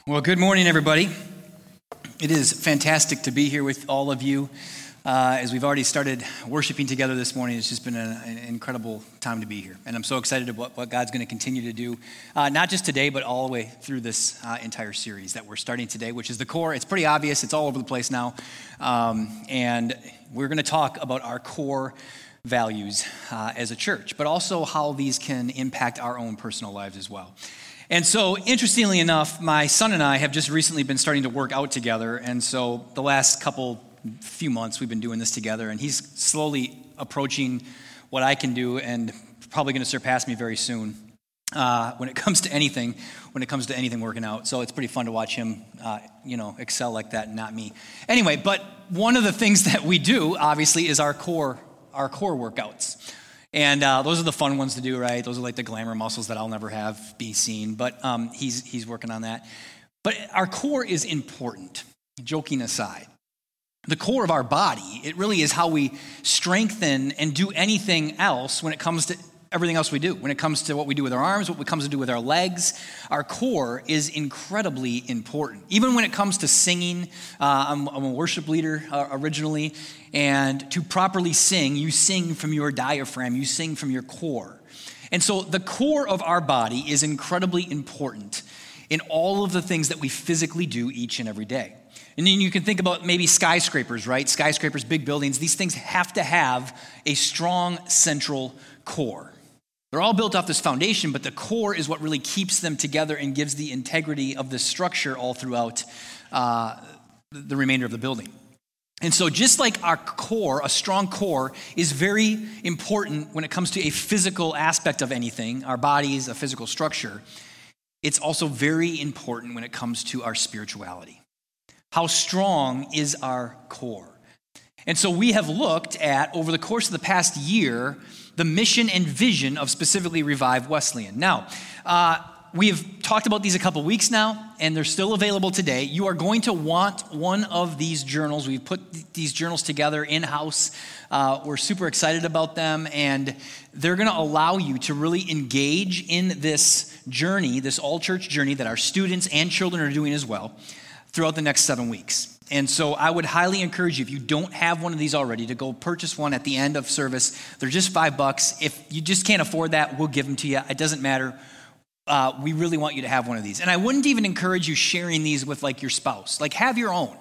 Well, good morning, everybody. It is fantastic to be here with all of you. As we've already started worshiping together this morning, it's just been an incredible time to be here. And I'm so excited about what God's going to continue to do, not just today, but all the way through this entire series that we're starting today, which is the core. It's pretty obvious. It's all over the place now. And we're going to talk about our core values as a church, but also how these can impact our own personal lives as well. And so, interestingly enough, my son and I have just recently been starting to work out together. And so the last few months we've been doing this together, and he's slowly approaching what I can do and probably going to surpass me very soon when it comes to anything working out. So it's pretty fun to watch him, excel like that and not me. Anyway, but one of the things that we do, obviously, is our core workouts. And those are the fun ones to do, right? Those are like the glamour muscles that I'll never be seen. But he's working on that. But our core is important, joking aside. The core of our body, it really is how we strengthen and do anything else when it comes to everything else we do. When it comes to what we do with our arms, what it comes to do with our legs, our core is incredibly important. Even when it comes to singing, I'm a worship leader originally, and to properly sing, you sing from your diaphragm, you sing from your core. And so the core of our body is incredibly important in all of the things that we physically do each and every day. And then you can think about maybe skyscrapers, right? Skyscrapers, big buildings, these things have to have a strong central core. They're all built off this foundation, but the core is what really keeps them together and gives the integrity of the structure all throughout the remainder of the building. And so just like our core, a strong core is very important when it comes to a physical aspect of anything, our bodies, a physical structure, it's also very important when it comes to our spirituality. How strong is our core? And so we have looked at, over the course of the past year, the mission and vision of specifically Revive Wesleyan. Now, we have talked about these a couple weeks now, and they're still available today. You are going to want one of these journals. We've put these journals together in-house. We're super excited about them, and they're going to allow you to really engage in this journey, this all-church journey that our students and children are doing as well, throughout the next 7 weeks. And so I would highly encourage you, if you don't have one of these already, to go purchase one at the end of service. They're just $5. If you just can't afford that, we'll give them to you. It doesn't matter. We really want you to have one of these. And I wouldn't even encourage you sharing these with like your spouse. Like have your own.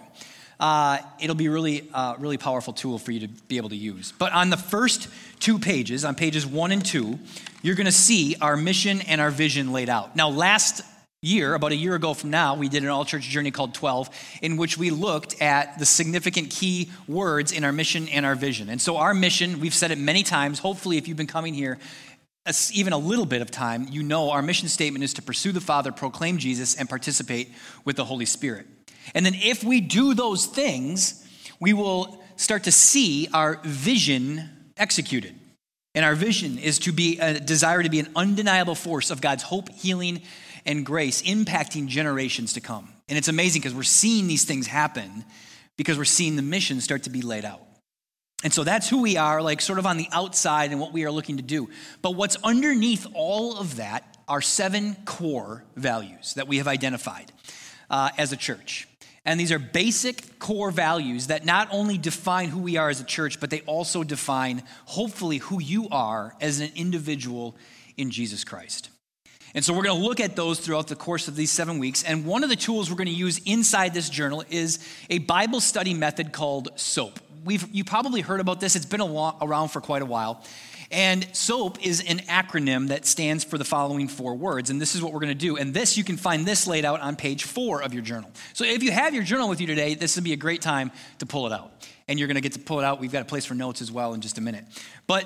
It'll be really powerful tool for you to be able to use. But on the first 2 pages, on pages 1 and 2, you're going to see our mission and our vision laid out. Now last year, about a year ago from now, we did an all-church journey called 12, in which we looked at the significant key words in our mission and our vision. And so our mission, we've said it many times, hopefully if you've been coming here even a little bit of time, you know our mission statement is to pursue the Father, proclaim Jesus, and participate with the Holy Spirit. And then if we do those things, we will start to see our vision executed. And our vision is to be a desire to be an undeniable force of God's hope, healing, and grace impacting generations to come. And it's amazing because we're seeing these things happen because we're seeing the mission start to be laid out. And so that's who we are, like sort of on the outside and what we are looking to do. But what's underneath all of that are 7 core values that we have identified as a church. And these are basic core values that not only define who we are as a church, but they also define, hopefully, who you are as an individual in Jesus Christ. And so we're going to look at those throughout the course of these 7 weeks. And one of the tools we're going to use inside this journal is a Bible study method called SOAP. You probably heard about this. It's been around for quite a while. And SOAP is an acronym that stands for the following 4 words. And this is what we're going to do. And you can find this laid out on page 4 of your journal. So if you have your journal with you today, this would be a great time to pull it out. And you're going to get to pull it out. We've got a place for notes as well in just a minute. But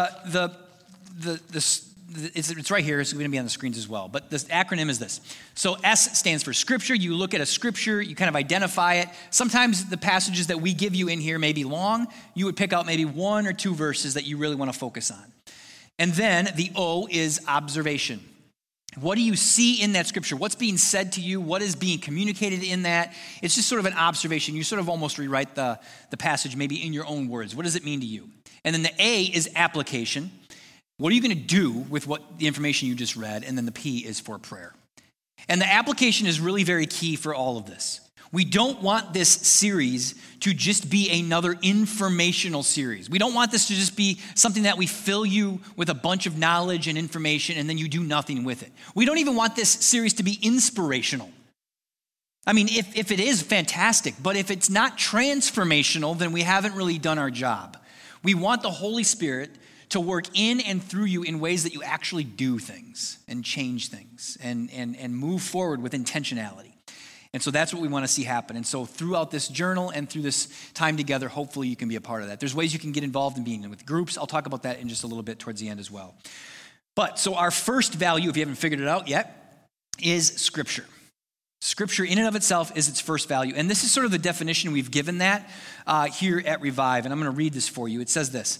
it's right here. It's going to be on the screens as well. But this acronym is this. So S stands for scripture. You look at a scripture, you kind of identify it. Sometimes the passages that we give you in here may be long. You would pick out maybe 1 or 2 verses that you really want to focus on. And then the O is observation. What do you see in that scripture? What's being said to you? What is being communicated in that? It's just sort of an observation. You sort of almost rewrite the passage maybe in your own words. What does it mean to you? And then the A is application. What are you going to do with the information you just read? And then the P is for prayer. And the application is really very key for all of this. We don't want this series to just be another informational series. We don't want this to just be something that we fill you with a bunch of knowledge and information and then you do nothing with it. We don't even want this series to be inspirational. I mean, if it is, fantastic, but if it's not transformational, then we haven't really done our job. We want the Holy Spirit to work in and through you in ways that you actually do things and change things and move forward with intentionality. And so that's what we want to see happen. And so throughout this journal and through this time together, hopefully you can be a part of that. There's ways you can get involved in being with groups. I'll talk about that in just a little bit towards the end as well. But so our first value, if you haven't figured it out yet, is Scripture. Scripture in and of itself is its first value. And this is sort of the definition we've given that here at Revive. And I'm going to read this for you. It says this: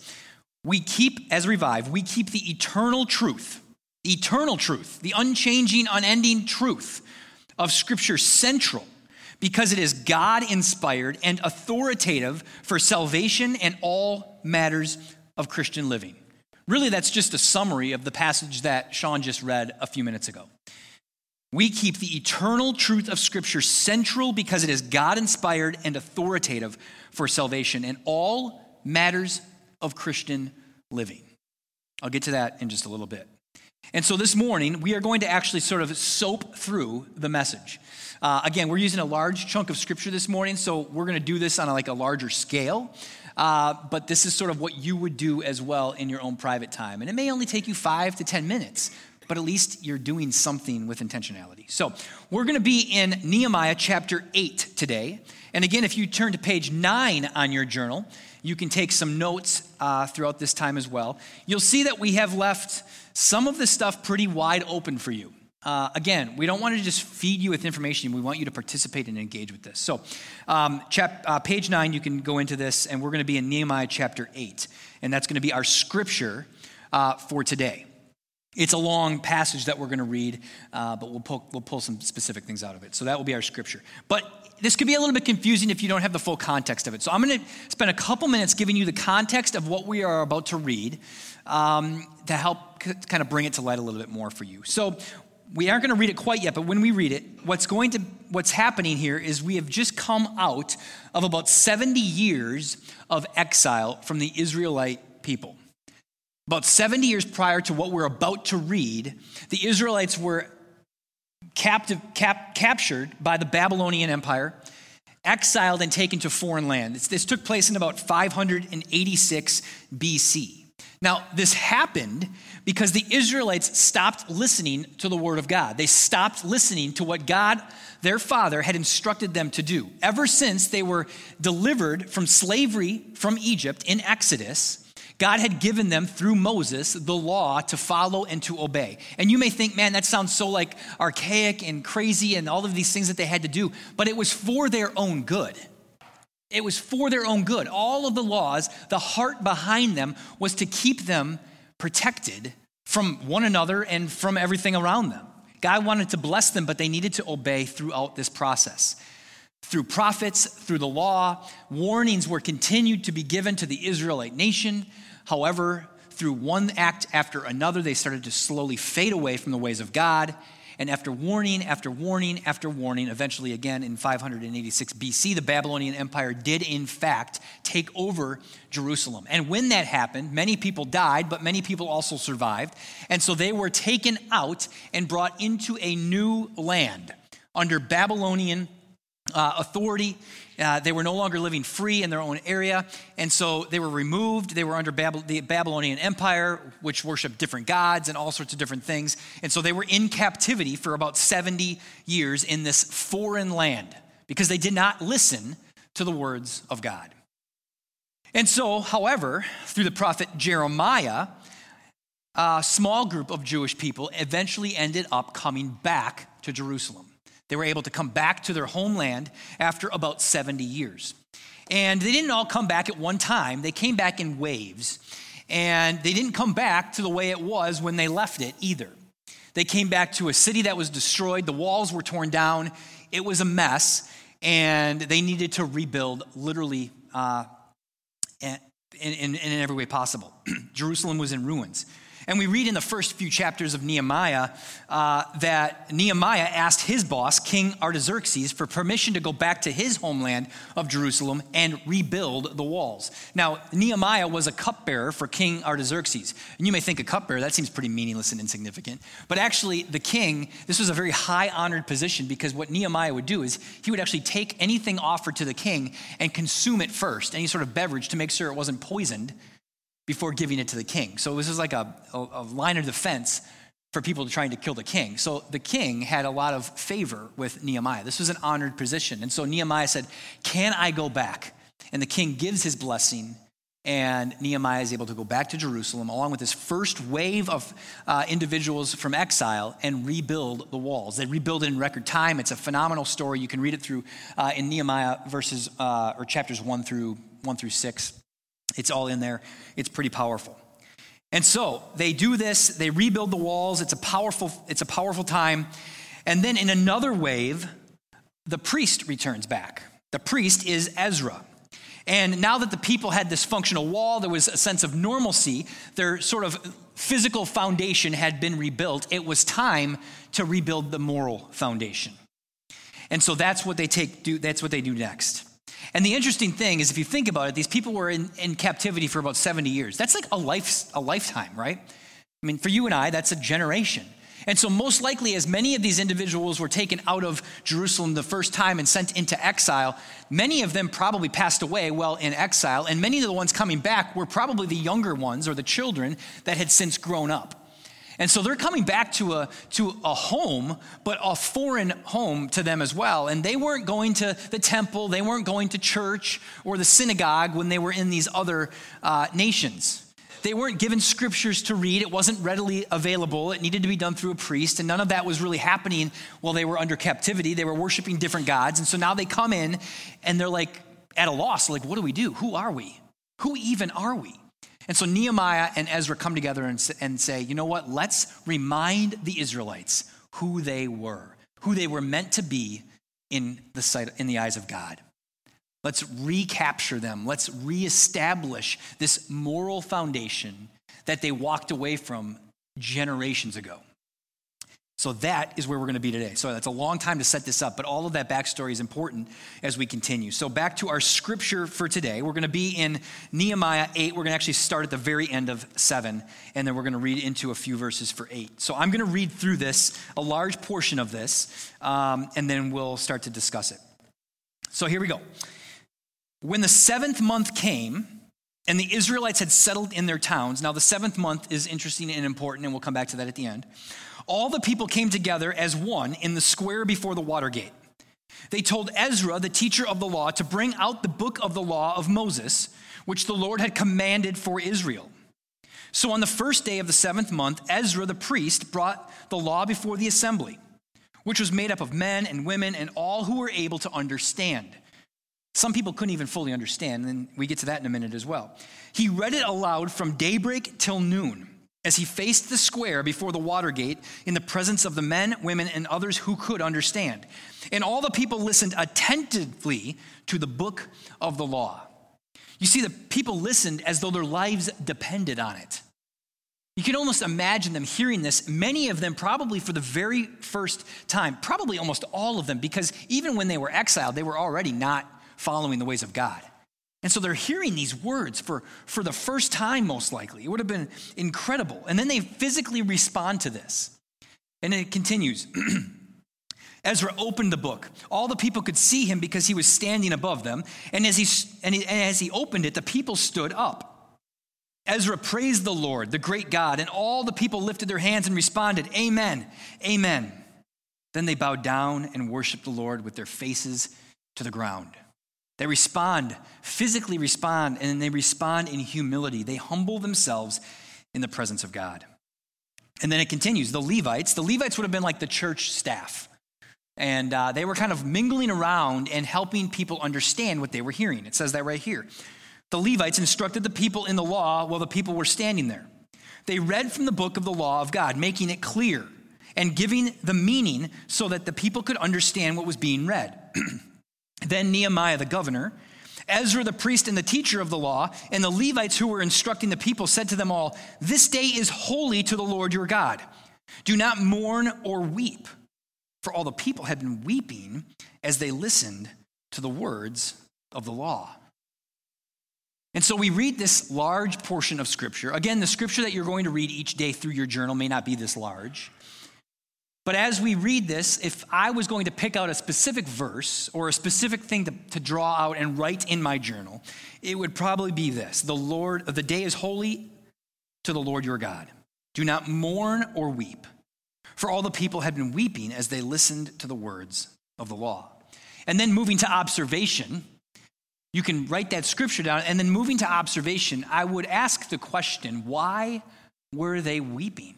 as Revive, we keep the eternal truth, the unchanging, unending truth of Scripture central because it is God-inspired and authoritative for salvation and all matters of Christian living. Really, that's just a summary of the passage that Sean just read a few minutes ago. We keep the eternal truth of Scripture central because it is God-inspired and authoritative for salvation and all matters of Christian living. I'll get to that in just a little bit. And so this morning, we are going to actually sort of soap through the message. Again, we're using a large chunk of Scripture this morning, so we're going to do this on a larger scale. But this is sort of what you would do as well in your own private time. And it may only take you 5 to 10 minutes, but at least you're doing something with intentionality. So we're going to be in Nehemiah chapter 8 today. And again, if you turn to page 9 on your journal, you can take some notes throughout this time as well. You'll see that we have left some of the stuff pretty wide open for you. Again, we don't want to just feed you with information. We want you to participate and engage with this. So page 9, you can go into this, and we're going to be in Nehemiah chapter 8. And that's going to be our scripture for today. It's a long passage that we're going to read, but we'll pull some specific things out of it. So that will be our scripture. But this could be a little bit confusing if you don't have the full context of it. So I'm going to spend a couple minutes giving you the context of what we are about to read to help kind of bring it to light a little bit more for you. So we aren't going to read it quite yet, but when we read it, what's happening here is we have just come out of about 70 years of exile from the Israelite people. About 70 years prior to what we're about to read, the Israelites were captured by the Babylonian Empire, exiled and taken to foreign land. This took place in about 586 BC. Now, this happened because the Israelites stopped listening to the word of God. They stopped listening to what God, their father, had instructed them to do. Ever since they were delivered from slavery from Egypt in Exodus, God had given them, through Moses, the law to follow and to obey. And you may think, man, that sounds so like archaic and crazy and all of these things that they had to do, but it was for their own good. It was for their own good. All of the laws, the heart behind them was to keep them protected from one another and from everything around them. God wanted to bless them, but they needed to obey throughout this process. Through prophets, through the law, warnings were continued to be given to the Israelite nation. However, through one act after another, they started to slowly fade away from the ways of God. And after warning, after warning, after warning, eventually again in 586 BC, the Babylonian Empire did in fact take over Jerusalem. And when that happened, many people died, but many people also survived. And so they were taken out and brought into a new land under Babylonian authority. They were no longer living free in their own area, and so they were removed. They were under the Babylonian Empire, which worshiped different gods and all sorts of different things, and so they were in captivity for about 70 years in this foreign land because they did not listen to the words of God. And so, however, through the prophet Jeremiah, a small group of Jewish people eventually ended up coming back to Jerusalem. They were able to come back to their homeland after about 70 years. And they didn't all come back at one time. They came back in waves. And they didn't come back to the way it was when they left it either. They came back to a city that was destroyed. The walls were torn down. It was a mess. And they needed to rebuild literally in every way possible. Jerusalem was in ruins. And we read in the first few chapters of Nehemiah that Nehemiah asked his boss, King Artaxerxes, for permission to go back to his homeland of Jerusalem and rebuild the walls. Now, Nehemiah was a cupbearer for King Artaxerxes. And you may think a cupbearer, that seems pretty meaningless and insignificant. But actually, the king, this was a very high-honored position, because what Nehemiah would do is he would actually take anything offered to the king and consume it first, any sort of beverage, to make sure it wasn't poisoned before giving it to the king. So this was like a line of defense for people trying to kill the king. So the king had a lot of favor with Nehemiah. This was an honored position. And so Nehemiah said, can I go back? And the king gives his blessing, and Nehemiah is able to go back to Jerusalem along with this first wave of individuals from exile and rebuild the walls. They rebuild it in record time. It's a phenomenal story. You can read it through in Nehemiah chapters 1 through 6. It's all in there. It's pretty powerful. And so they do this. They rebuild the walls. It's a powerful time. And then in another wave, the priest returns back. The priest is Ezra. And now that the people had this functional wall, there was a sense of normalcy. Their sort of physical foundation had been rebuilt. It was time to rebuild the moral foundation. And so that's what they do. That's what they do next. And the interesting thing is, if you think about it, these people were in captivity for about 70 years. That's like a lifetime, right? I mean, for you and I, that's a generation. And so most likely, as many of these individuals were taken out of Jerusalem the first time and sent into exile, many of them probably passed away while in exile, and many of the ones coming back were probably the younger ones or the children that had since grown up. And so they're coming back to a home, but a foreign home to them as well. And they weren't going to the temple, they weren't going to church or the synagogue when they were in these other nations. They weren't given scriptures to read. It wasn't readily available. It needed to be done through a priest, and none of that was really happening while they were under captivity. They were worshiping different gods. And so now they come in and they're like at a loss, like, what do we do? Who are we? Who even are we? And so Nehemiah and Ezra come together and say, you know what? Let's remind the Israelites who they were meant to be in the eyes of God. Let's recapture them. Let's reestablish this moral foundation that they walked away from generations ago. So that is where we're going to be today. So that's a long time to set this up, but all of that backstory is important as we continue. So back to our scripture for today. We're going to be in Nehemiah 8. We're going to actually start at the very end of 7, and then we're going to read into a few verses for 8. So I'm going to read through this, a large portion of this, and then we'll start to discuss it. So here we go. When the 7th month came, and the Israelites had settled in their towns. Now the 7th month is interesting and important, and we'll come back to that at the end. All the people came together as one in the square before the water gate. They told Ezra, the teacher of the law, to bring out the book of the law of Moses, which the Lord had commanded for Israel. So on the first day of the 7th month, Ezra the priest brought the law before the assembly, which was made up of men and women and all who were able to understand. Some people couldn't even fully understand, and we get to that in a minute as well. He read it aloud from daybreak till noon, as he faced the square before the water gate in the presence of the men, women, and others who could understand. And all the people listened attentively to the book of the law. You see, the people listened as though their lives depended on it. You can almost imagine them hearing this, many of them probably for the very first time, probably almost all of them, because even when they were exiled, they were already not following the ways of God. And so they're hearing these words for the first time, most likely. It would have been incredible. And then they physically respond to this. And it continues. Ezra opened the book. All the people could see him because he was standing above them. And as he opened it, the people stood up. Ezra praised the Lord, the great God, and all the people lifted their hands and responded, Amen, amen. Then they bowed down and worshiped the Lord with their faces to the ground. They physically respond, and they respond in humility. They humble themselves in the presence of God. And then it continues. The Levites would have been like the church staff. And they were kind of mingling around and helping people understand what they were hearing. It says that right here. The Levites instructed the people in the law while the people were standing there. They read from the book of the law of God, making it clear and giving the meaning so that the people could understand what was being read. Then Nehemiah the governor Ezra the priest and the teacher of the law, and the Levites who were instructing the people said to them all, "This day is holy to the Lord your God. Do not mourn or weep." For all the people had been weeping as they listened to the words of the law. And so we read this large portion of Scripture. Again, the Scripture that you're going to read each day through your journal may not be this large. But as we read this, if I was going to pick out a specific verse or a specific thing to draw out and write in my journal, it would probably be this: the day is holy to the Lord your God. Do not mourn or weep. For all the people had been weeping as they listened to the words of the law. And then moving to observation, you can write that scripture down, and then moving to observation, I would ask the question, why were they weeping?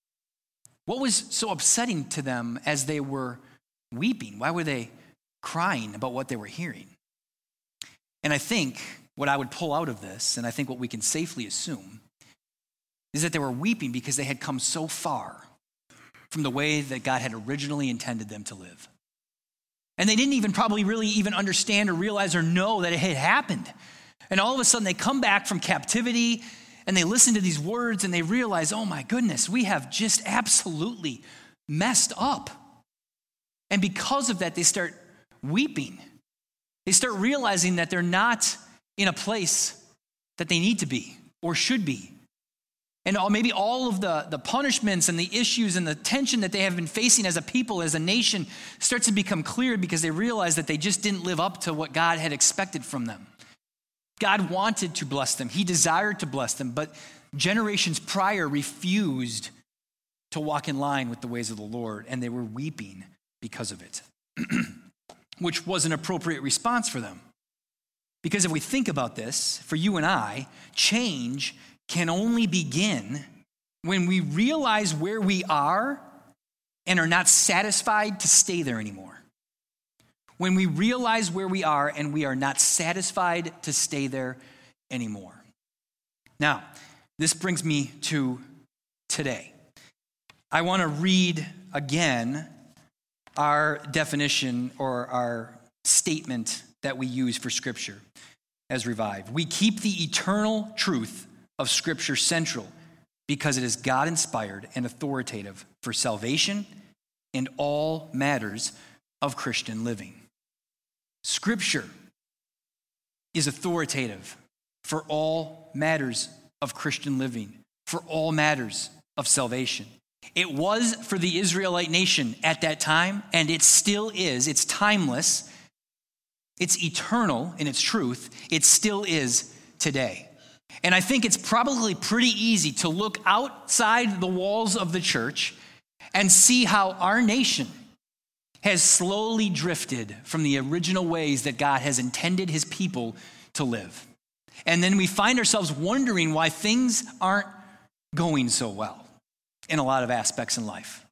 What was so upsetting to them as they were weeping? Why were they crying about what they were hearing? And I think what I would pull out of this, and I think what we can safely assume, is that they were weeping because they had come so far from the way that God had originally intended them to live. And they didn't even probably really even understand or realize or know that it had happened. And all of a sudden they come back from captivity and they listen to these words and they realize, oh my goodness, we have just absolutely messed up. And because of that, they start weeping. They start realizing that they're not in a place that they need to be or should be. And maybe all of the punishments and the issues and the tension that they have been facing as a people, as a nation, starts to become clear because they realize that they just didn't live up to what God had expected from them. God wanted to bless them. He desired to bless them, but generations prior refused to walk in line with the ways of the Lord, and they were weeping because of it, which was an appropriate response for them. Because if we think about this, for you and I, change can only begin when we realize where we are and are not satisfied to stay there anymore. When we realize where we are and we are not satisfied to stay there anymore. Now, this brings me to today. I want to read again our definition or our statement that we use for Scripture as Revive. We keep the eternal truth of Scripture central because it is God-inspired and authoritative for salvation and all matters of Christian living. Scripture is authoritative for all matters of Christian living, for all matters of salvation. It was for the Israelite nation at that time, and it still is. It's timeless. It's eternal in its truth. It still is today. And I think it's probably pretty easy to look outside the walls of the church and see how our nation has slowly drifted from the original ways that God has intended his people to live. And then we find ourselves wondering why things aren't going so well in a lot of aspects in life.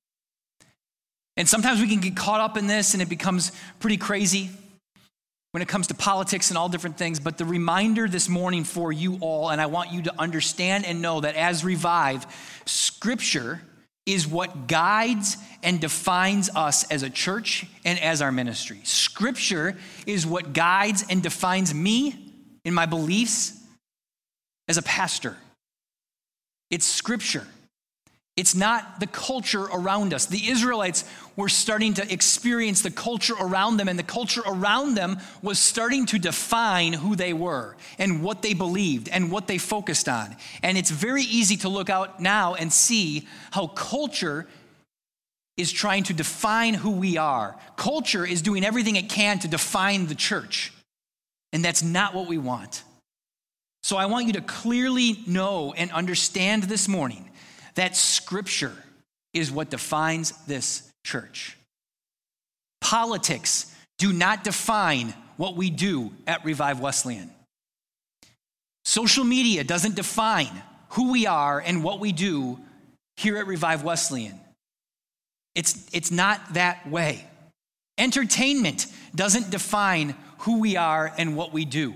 And sometimes we can get caught up in this and it becomes pretty crazy when it comes to politics and all different things. But the reminder this morning for you all, and I want you to understand and know that as Revive, Scripture is what guides and defines us as a church and as our ministry. Scripture is what guides and defines me in my beliefs as a pastor. It's Scripture. It's not the culture around us. The Israelites were starting to experience the culture around them, and the culture around them was starting to define who they were and what they believed and what they focused on. And it's very easy to look out now and see how culture is trying to define who we are. Culture is doing everything it can to define the church, and that's not what we want. So I want you to clearly know and understand this morning that Scripture is what defines this church. Politics do not define what we do at Revive Wesleyan. Social media doesn't define who we are and what we do here at Revive Wesleyan. It's not that way. Entertainment doesn't define who we are and what we do.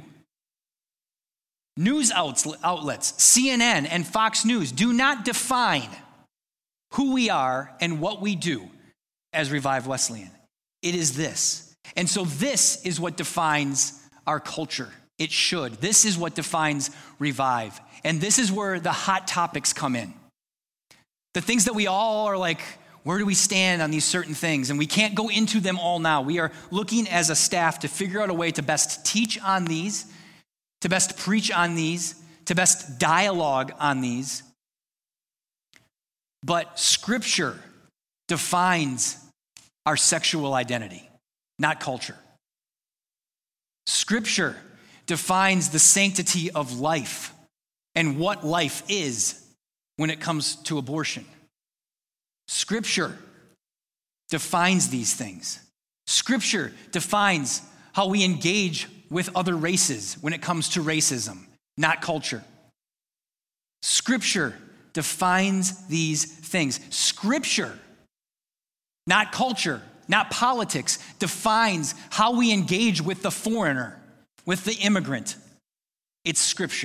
News outlets, CNN and Fox News, do not define who we are and what we do as Revive Wesleyan. It is this. And so this is what defines our culture It should. This is what defines Revive. And this is where the hot topics come in. The things that we all are like, where do we stand on these certain things? And we can't go into them all now. We are looking as a staff to figure out a way to best teach on these, to best preach on these, to best dialogue on these. But Scripture defines our sexual identity, not culture. Scripture defines the sanctity of life and what life is when it comes to abortion. Scripture defines these things. Scripture defines how we engage with other races when it comes to racism, not culture. Scripture defines these things. Scripture, not culture, not politics, defines how we engage with the foreigner, with the immigrant. It's Scripture.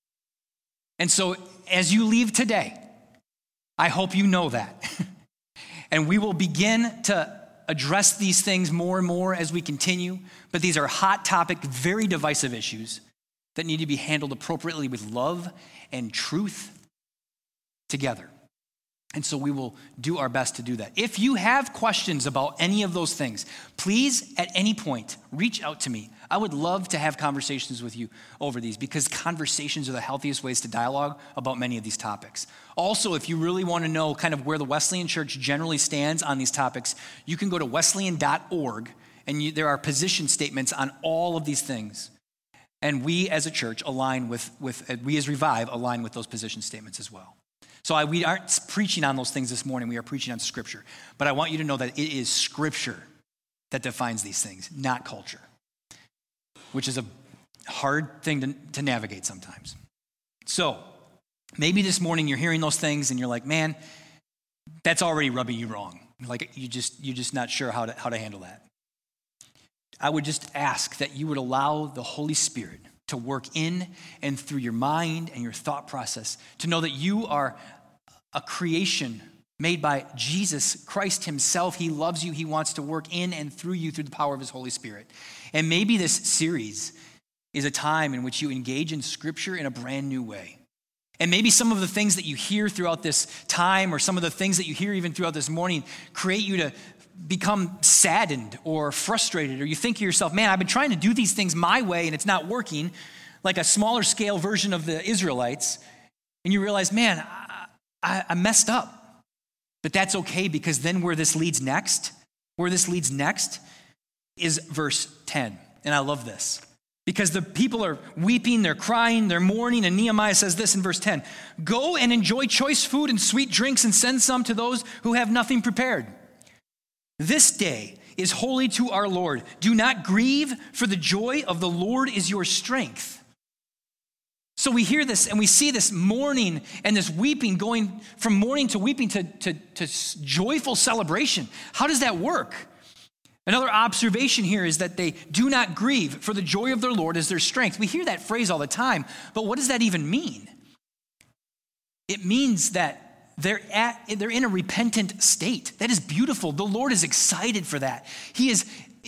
And so as you leave today, I hope you know that. And we will begin to address these things more and more as we continue. But these are hot topic, very divisive issues that need to be handled appropriately with love and truth together. And so we will do our best to do that. If you have questions about any of those things, please at any point reach out to me. I would love to have conversations with you over these because conversations are the healthiest ways to dialogue about many of these topics. Also, if you really want to know kind of where the Wesleyan Church generally stands on these topics, you can go to wesleyan.org and there are position statements on all of these things. And we as a church align with we as Revive align with those position statements as well. So we aren't preaching on those things this morning. We are preaching on Scripture. But I want you to know that it is Scripture that defines these things, not culture, which is a hard thing to navigate sometimes. So maybe this morning you're hearing those things and you're like, man, that's already rubbing you wrong. Like you're just not sure how to handle that. I would just ask that you would allow the Holy Spirit to work in and through your mind and your thought process, to know that you are a creation made by Jesus Christ himself. He loves you. He wants to work in and through you through the power of his Holy Spirit. And maybe this series is a time in which you engage in Scripture in a brand new way. And maybe some of the things that you hear throughout this time or some of the things that you hear even throughout this morning create you to become saddened or frustrated, or you think to yourself, man, I've been trying to do these things my way and it's not working, like a smaller scale version of the Israelites, and you realize, man, I messed up. But that's okay, because then where this leads next is verse 10. And I love this, because the people are weeping, they're crying, they're mourning, and Nehemiah says this in verse 10, "Go and enjoy choice food and sweet drinks and send some to those who have nothing prepared. This day is holy to our Lord. Do not grieve, for the joy of the Lord is your strength." So we hear this and we see this mourning and this weeping going from mourning to weeping to joyful celebration. How does that work? Another observation here is that they do not grieve, for the joy of their Lord is their strength. We hear that phrase all the time, but what does that even mean? It means that they're in a repentant state. That is beautiful. The Lord is excited for that. He's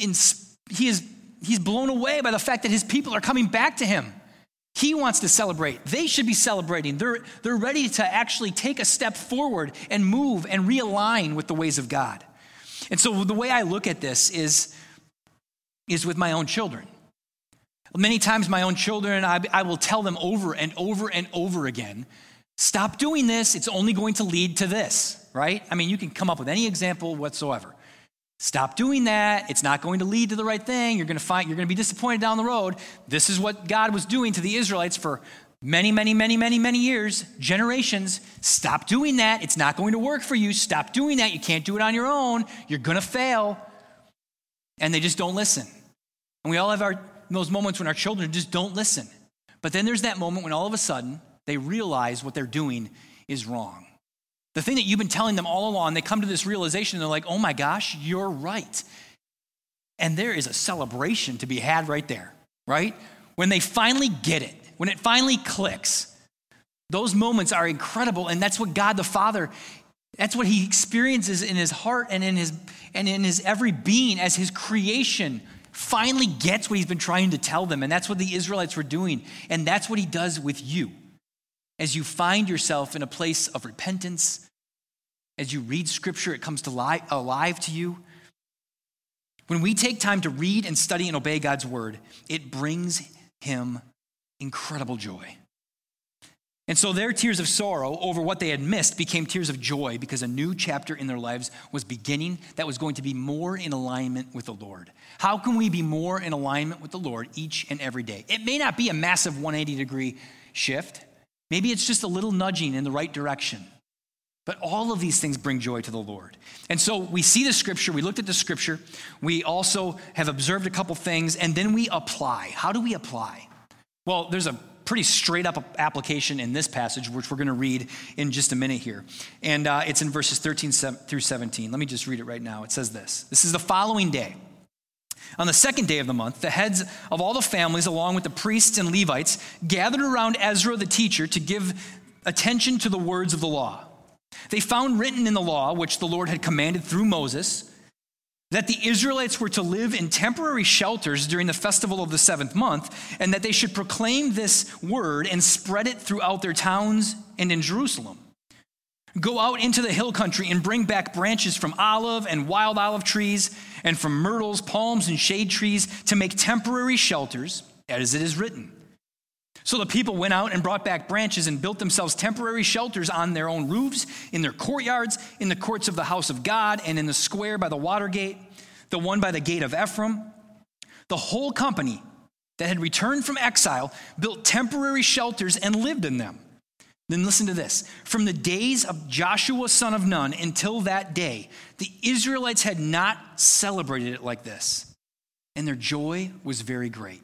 blown away by the fact that his people are coming back to him. He wants to celebrate. They should be celebrating. They're ready to actually take a step forward and move and realign with the ways of God. And so the way I look at this is with my own children. Many times my own children, I will tell them over and over and over again, stop doing this. It's only going to lead to this, right? I mean, you can come up with any example whatsoever. Stop doing that. It's not going to lead to the right thing. You're going to be disappointed down the road. This is what God was doing to the Israelites for many, many, many, many, many years, generations. Stop doing that. It's not going to work for you. Stop doing that. You can't do it on your own. You're going to fail. And they just don't listen. And we all have those moments when our children just don't listen. But then there's that moment when all of a sudden they realize what they're doing is wrong. The thing that you've been telling them all along, they come to this realization and they're like, oh my gosh, you're right. And there is a celebration to be had right there, right? When they finally get it, when it finally clicks, those moments are incredible. And that's what God the Father, that's what he experiences in his heart and in his every being as his creation finally gets what he's been trying to tell them. And that's what the Israelites were doing. And that's what he does with you. As you find yourself in a place of repentance, as you read scripture, it comes alive to you. When we take time to read and study and obey God's word, it brings him incredible joy. And so their tears of sorrow over what they had missed became tears of joy because a new chapter in their lives was beginning that was going to be more in alignment with the Lord. How can we be more in alignment with the Lord each and every day? It may not be a massive 180-degree shift. Maybe it's just a little nudging in the right direction. But all of these things bring joy to the Lord. And so we see the scripture, we looked at the scripture, we also have observed a couple things, and then we apply. How do we apply? Well, there's a pretty straight up application in this passage, which we're going to read in just a minute here. And it's in verses 13 through 17. Let me just read it right now. It says this. This is the following day. On the second day of the month, the heads of all the families, along with the priests and Levites, gathered around Ezra the teacher to give attention to the words of the law. They found written in the law, which the Lord had commanded through Moses, that the Israelites were to live in temporary shelters during the festival of the seventh month, and that they should proclaim this word and spread it throughout their towns and in Jerusalem. Go out into the hill country and bring back branches from olive and wild olive trees and from myrtles, palms, and shade trees to make temporary shelters, as it is written. So the people went out and brought back branches and built themselves temporary shelters on their own roofs, in their courtyards, in the courts of the house of God, and in the square by the water gate, the one by the gate of Ephraim. The whole company that had returned from exile built temporary shelters and lived in them. Then listen to this. From the days of Joshua son of Nun until that day, the Israelites had not celebrated it like this, and their joy was very great.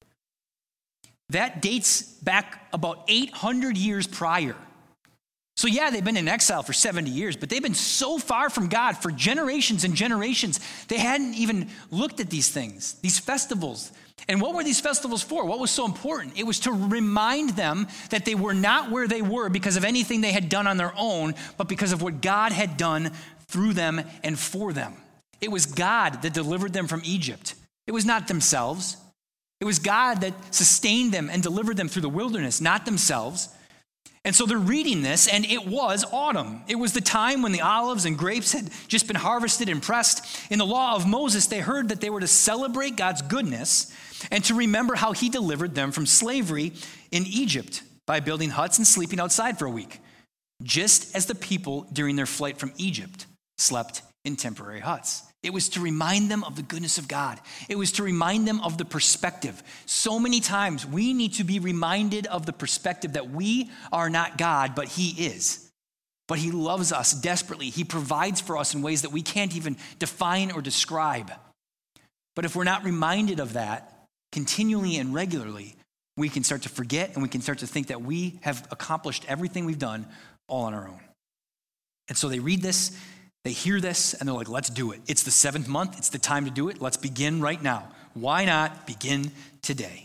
That dates back about 800 years prior. So yeah, they've been in exile for 70 years, but they've been so far from God for generations and generations, they hadn't even looked at these things, these festivals. And what were these festivals for? What was so important? It was to remind them that they were not where they were because of anything they had done on their own, but because of what God had done through them and for them. It was God that delivered them from Egypt. It was not themselves. It was God that sustained them and delivered them through the wilderness, not themselves. And so they're reading this, and it was autumn. It was the time when the olives and grapes had just been harvested and pressed. In the law of Moses, they heard that they were to celebrate God's goodness and to remember how he delivered them from slavery in Egypt by building huts and sleeping outside for a week, just as the people during their flight from Egypt slept in temporary huts. It was to remind them of the goodness of God. It was to remind them of the perspective. So many times we need to be reminded of the perspective that we are not God, but he is. But he loves us desperately. He provides for us in ways that we can't even define or describe. But if we're not reminded of that continually and regularly, we can start to forget and we can start to think that we have accomplished everything we've done all on our own. And so they read this, they hear this, and they're like, let's do it. It's the seventh month. It's the time to do it. Let's begin right now. Why not begin today?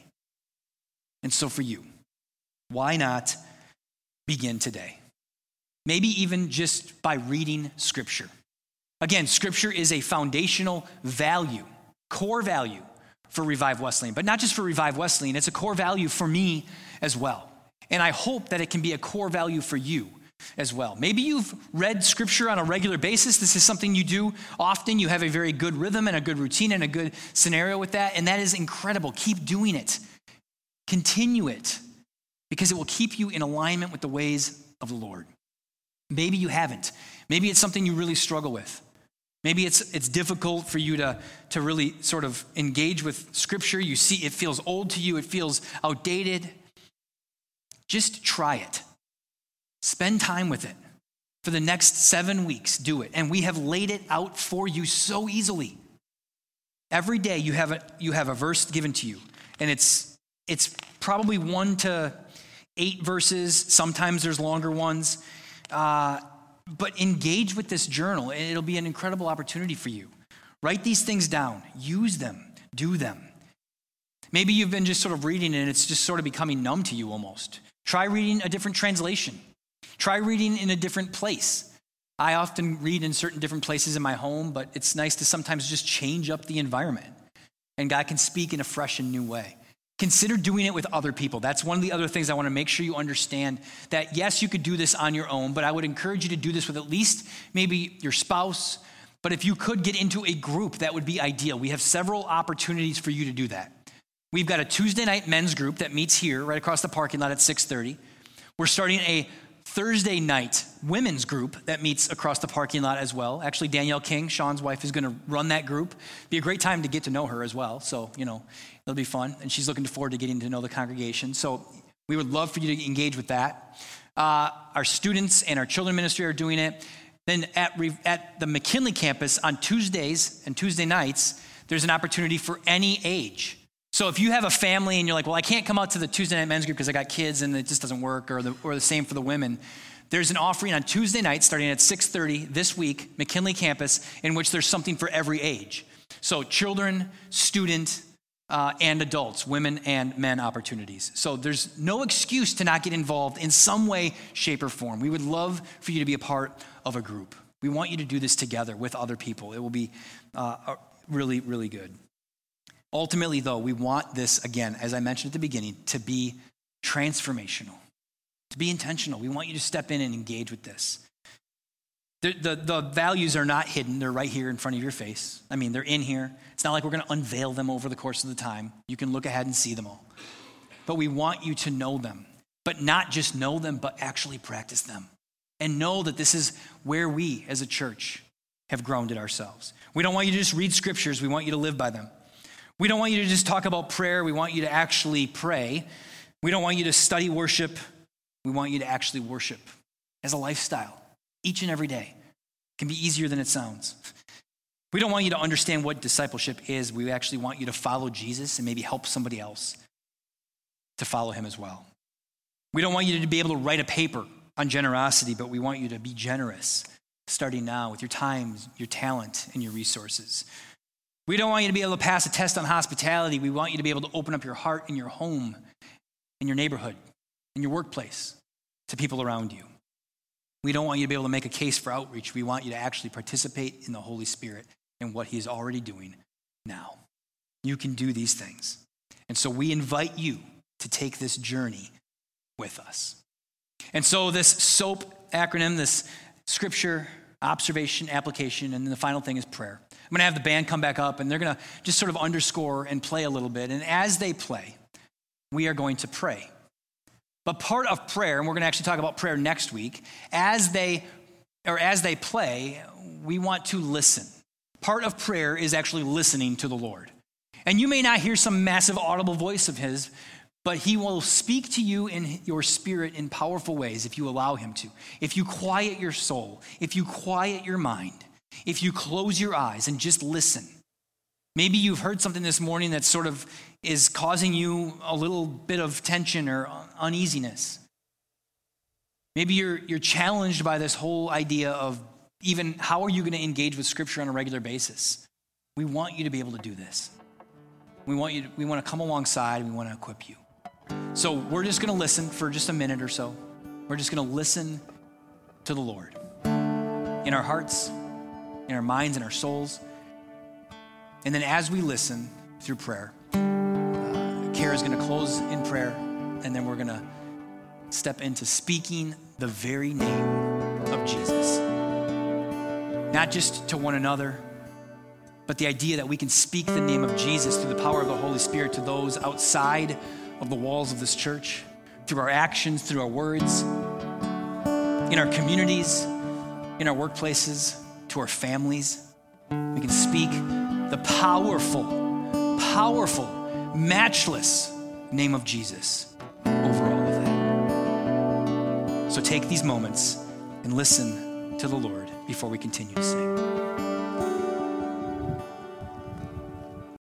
And so for you, why not begin today? Maybe even just by reading Scripture. Again, Scripture is a foundational value, core value for Revive Wesleyan, but not just for Revive Wesleyan. It's a core value for me as well. And I hope that it can be a core value for you as well. Maybe you've read Scripture on a regular basis. This is something you do often. You have a very good rhythm and a good routine and a good scenario with that, and that is incredible. Keep doing it. Continue it, because it will keep you in alignment with the ways of the Lord. Maybe you haven't. Maybe it's something you really struggle with. Maybe it's difficult for you to really sort of engage with Scripture. You see it feels old to you. It feels outdated. Just try it. Spend time with it. For the next 7 weeks, do it. And we have laid it out for you so easily. Every day you have a verse given to you. And it's probably 1 to 8 verses. Sometimes there's longer ones. But engage with this journal, and it'll be an incredible opportunity for you. Write these things down. Use them. Do them. Maybe you've been just sort of reading and it's just sort of becoming numb to you almost. Try reading a different translation. Try reading in a different place. I often read in certain different places in my home, but it's nice to sometimes just change up the environment. and God can speak in a fresh and new way. Consider doing it with other people. That's one of the other things I want to make sure you understand, that yes, you could do this on your own, but I would encourage you to do this with at least maybe your spouse. But if you could get into a group, that would be ideal. We have several opportunities for you to do that. We've got a Tuesday night men's group that meets here right across the parking lot at 6:30. We're starting a Thursday night women's group that meets across the parking lot as well. Actually, Danielle King, Sean's wife, is going to run that group. Be a great time to get to know her as well. So, it'll be fun. And she's looking forward to getting to know the congregation. So we would love for you to engage with that. Our students and our children ministry are doing it. Then at the McKinley campus on Tuesdays and Tuesday nights, there's an opportunity for any age. So if you have a family and you're like, well, I can't come out to the Tuesday night men's group because I got kids and it just doesn't work, or the same for the women, there's an offering on Tuesday night starting at 6:30 this week, McKinley campus, in which there's something for every age. So children, student, and adults, women and men opportunities. So there's no excuse to not get involved in some way, shape, or form. We would love for you to be a part of a group. We want you to do this together with other people. It will be really, really good. Ultimately, though, we want this, again, as I mentioned at the beginning, to be transformational, to be intentional. We want you to step in and engage with this. The values are not hidden. They're right here in front of your face. I mean, they're in here. It's not like we're going to unveil them over the course of the time. You can look ahead and see them all. But we want you to know them, but not just know them, but actually practice them. And know that this is where we, as a church, have grounded ourselves. We don't want you to just read scriptures. We want you to live by them. We don't want you to just talk about prayer. We want you to actually pray. We don't want you to study worship. We want you to actually worship as a lifestyle each and every day. It can be easier than it sounds. We don't want you to understand what discipleship is. We actually want you to follow Jesus and maybe help somebody else to follow him as well. We don't want you to be able to write a paper on generosity, but we want you to be generous starting now with your time, your talent, and your resources. We don't want you to be able to pass a test on hospitality. We want you to be able to open up your heart in your home, in your neighborhood, in your workplace, to people around you. We don't want you to be able to make a case for outreach. We want you to actually participate in the Holy Spirit and what he is already doing now. You can do these things. And so we invite you to take this journey with us. And so this SOAP acronym, this scripture, observation, application, and then the final thing is prayer. I'm going to have the band come back up, and they're going to just sort of underscore and play a little bit. And as they play, we are going to pray. But part of prayer, and we're going to actually talk about prayer next week, as they play, we want to listen. Part of prayer is actually listening to the Lord. And you may not hear some massive audible voice of his, but he will speak to you in your spirit in powerful ways if you allow him to. If you quiet your soul, if you quiet your mind, if you close your eyes and just listen. Maybe you've heard something this morning that sort of is causing you a little bit of tension or uneasiness. Maybe you're challenged by this whole idea of even how are you going to engage with Scripture on a regular basis. We want you to be able to do this. We want to come alongside, and we want to equip you. So we're just going to listen for just a minute or so. We're just going to listen to the Lord in our hearts, in our minds, in our souls. And then as we listen through prayer, Kara's going to close in prayer, and then we're going to step into speaking the very name of Jesus. Not just to one another, but the idea that we can speak the name of Jesus through the power of the Holy Spirit to those outside of the walls of this church, through our actions, through our words, in our communities, in our workplaces, to our families. We can speak the powerful, matchless name of Jesus over all of that. So take these moments and listen to the Lord before we continue to sing.